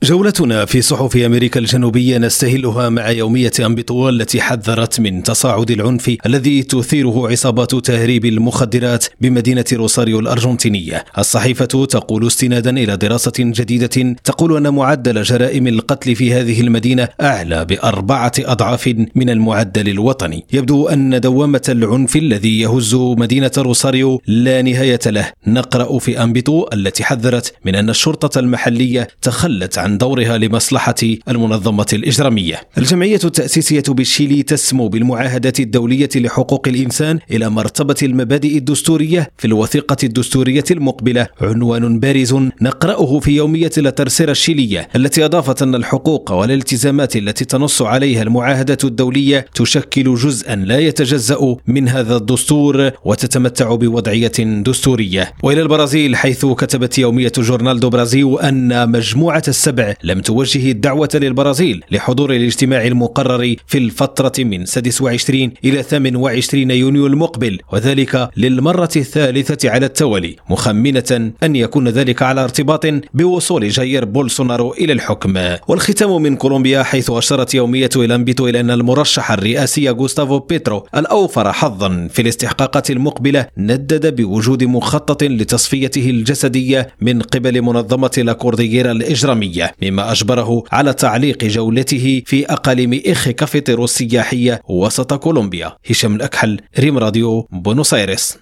جولتنا في صحف أمريكا الجنوبية نستهلها مع يومية أنبيطو التي حذرت من تصاعد العنف الذي تثيره عصابات تهريب المخدرات بمدينة روساريو الأرجنتينية. الصحيفة تقول استنادا إلى دراسة جديدة تقول أن معدل جرائم القتل في هذه المدينة أعلى ب4 أضعاف من المعدل الوطني. يبدو أن دوامة العنف الذي يهز مدينة روساريو لا نهاية له. نقرأ في أنبيطو التي حذرت من أن الشرطة المحلية تخلت عن دورها لمصلحة المنظمة الإجرامية. الجمعية التأسيسية بالشيلي تسمو بالمعاهدات الدولية لحقوق الإنسان إلى مرتبة المبادئ الدستورية في الوثيقة الدستورية المقبلة، عنوان بارز نقرأه في يومية لا ترسيرا الشيلية التي أضافت أن الحقوق والالتزامات التي تنص عليها المعاهدة الدولية تشكل جزءا لا يتجزأ من هذا الدستور وتتمتع بوضعية دستورية. وإلى البرازيل، حيث كتبت يومية جورنال دو برازيل أن مجموعة السبع لم توجه الدعوة للبرازيل لحضور الاجتماع المقرر في الفترة من 26 إلى 28 يونيو المقبل، وذلك للمرة الثالثة على التوالي، مخمنة أن يكون ذلك على ارتباط بوصول جاير بولسونارو إلى الحكم. والختام من كولومبيا، حيث أشارت يومية الأنبيطو إلى أن المرشح الرئاسي غوستافو بيترو الأوفر حظا في الاستحقاقات المقبلة ندد بوجود مخطط لتصفيته الجسدية من قبل منظمة لا كوردييرا الإجرامية، مما أجبره على تعليق جولته في أقاليم إخ كافيتيرو السياحية وسط كولومبيا. هشام الأكحل، ريم راديو، بونوس آيرس.